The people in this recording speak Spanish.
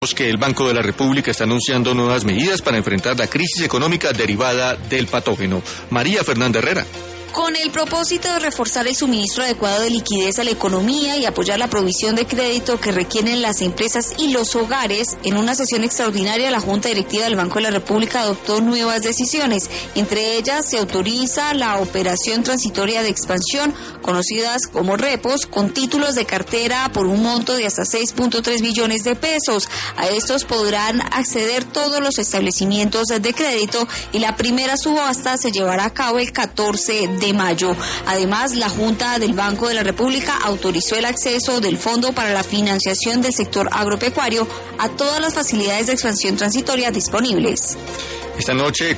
Que el Banco de la República está anunciando nuevas medidas para enfrentar la crisis económica derivada del patógeno. María Fernanda Herrera. Con el propósito de reforzar el suministro adecuado de liquidez a la economía y apoyar la provisión de crédito que requieren las empresas y los hogares, en una sesión extraordinaria la Junta Directiva del Banco de la República adoptó nuevas decisiones. Entre ellas se autoriza la operación transitoria de expansión, conocidas como repos, con títulos de cartera por un monto de hasta 6.3 billones de pesos. A estos podrán acceder todos los establecimientos de crédito y la primera subasta se llevará a cabo el 14 de mayo. Además, la Junta del Banco de la República autorizó el acceso del Fondo para la Financiación del Sector Agropecuario a todas las facilidades de expansión transitoria disponibles. Esta noche